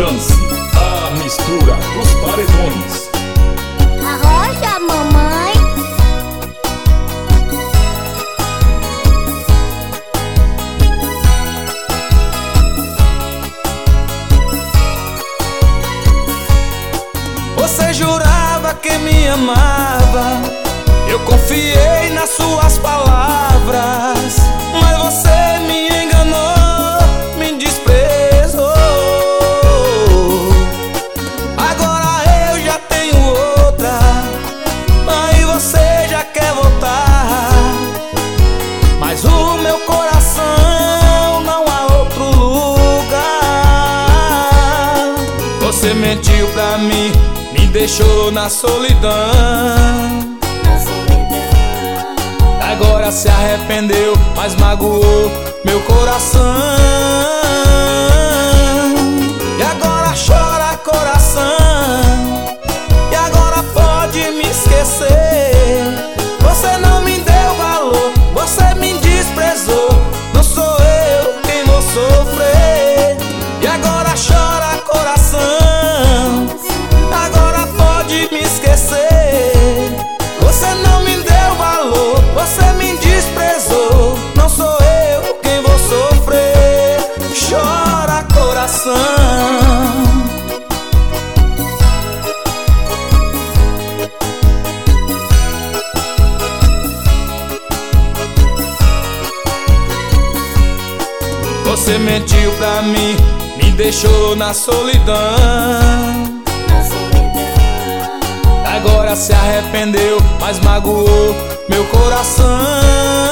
Dance, a mistura dos paredões. Arrocha, mamãe. Você jurava que me amava, eu confiei nas suas palavras, mas você me enganou, me desprezou. Agora eu já tenho outra, aí você já quer voltar, mas o meu coração não há outro lugar. Você mentiu pra mim, me deixou na solidão. Agora se arrependeu, mas magoou meu coração. E agora chora coração, e agora pode me esquecer. Você não me deu valor, você me desprezou, não sou eu quem vou sofrer. E agora chora coração, agora pode me esquecer. Você não me deu valor, você me desprezou, não sou eu quem vou sofrer. Chora coração. Você mentiu pra mim, me deixou na solidão. Agora se arrependeu, mas magoou meu coração.